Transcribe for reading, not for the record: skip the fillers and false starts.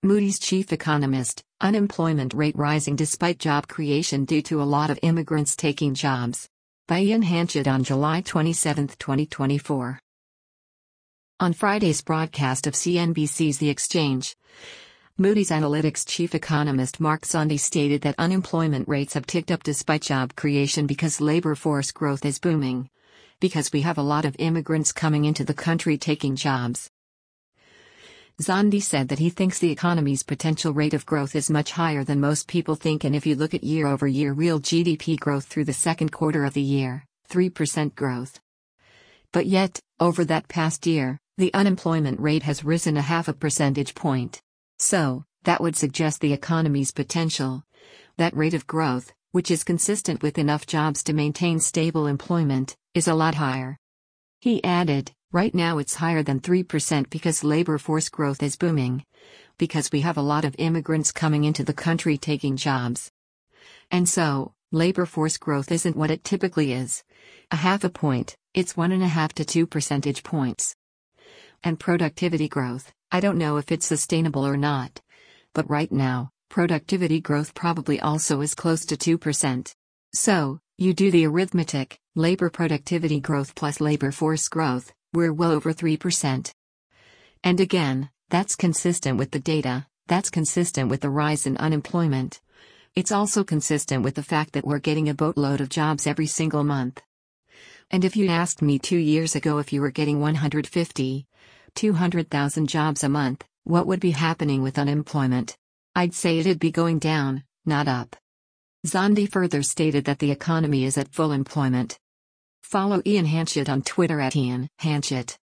Moody's chief economist, unemployment rate rising despite job creation due to a lot of immigrants taking jobs. By Ian Hanchett on July 27, 2024. On Friday's broadcast of CNBC's The Exchange, Moody's Analytics chief economist Mark Zandi stated that unemployment rates have ticked up despite job creation because labor force growth is booming. Because we have a lot of immigrants coming into the country taking jobs. Zandi said that he thinks the economy's potential rate of growth is much higher than most people think, and if you look at year-over-year real GDP growth through the second quarter of the year, 3% growth. But yet, over that past year, the unemployment rate has risen 0.5 percentage point. So, that would suggest the economy's potential, that rate of growth, which is consistent with enough jobs to maintain stable employment, is a lot higher. He added, right now it's higher than 3% because labor force growth is booming. Because we have a lot of immigrants coming into the country taking jobs. And so, labor force growth isn't what it typically is. 0.5 point, it's 1.5 to 2 percentage points. And productivity growth, I don't know if it's sustainable or not. But right now, productivity growth probably also is close to 2%. So, you do the arithmetic, labor productivity growth plus labor force growth, we're well over 3%. And again, that's consistent with the data, that's consistent with the rise in unemployment. It's also consistent with the fact that we're getting a boatload of jobs every single month. And if you'd asked me 2 years ago if you were getting 150, 200,000 jobs a month, what would be happening with unemployment? I'd say it'd be going down, not up. Zandi further stated that the economy is at full employment. Follow Ian Hanchett on Twitter at Ian Hanchett.